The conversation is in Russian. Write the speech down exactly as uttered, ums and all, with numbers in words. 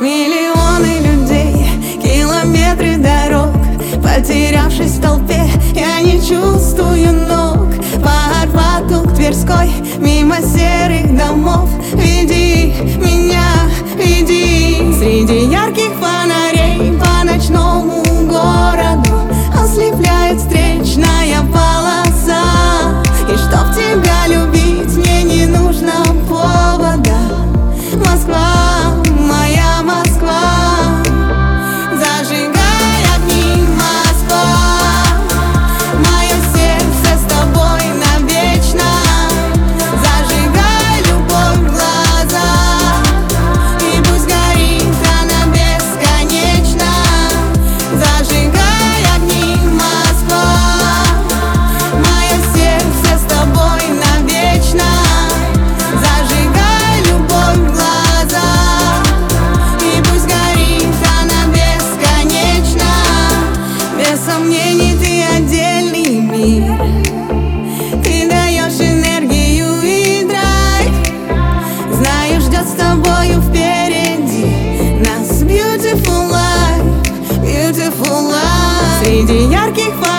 Миллионы людей, километры дорог, потерявшись в толпе, я не чувствую ног. По Арбату к Тверской, мимо серых домов, веди меня, веди. Среди ярких фонарей по ночному городу ослепляет встречная полоса. И чтоб тебя любить, мне не нужно повода. Москва, моя Москва, зажигай огни, Москва. Мое сердце с тобой навечно. Зажигай любовь в глаза, и пусть горит она бесконечно. Зажигай огни, Москва. Мое сердце с тобой навечно. Зажигай любовь в глаза, и пусть горит она бесконечно. Без сомнений ты отдельный мир. Ты даешь энергию и драйв. Знаю, ждет с тобою впереди нас beautiful life, beautiful life. Среди ярких фонарей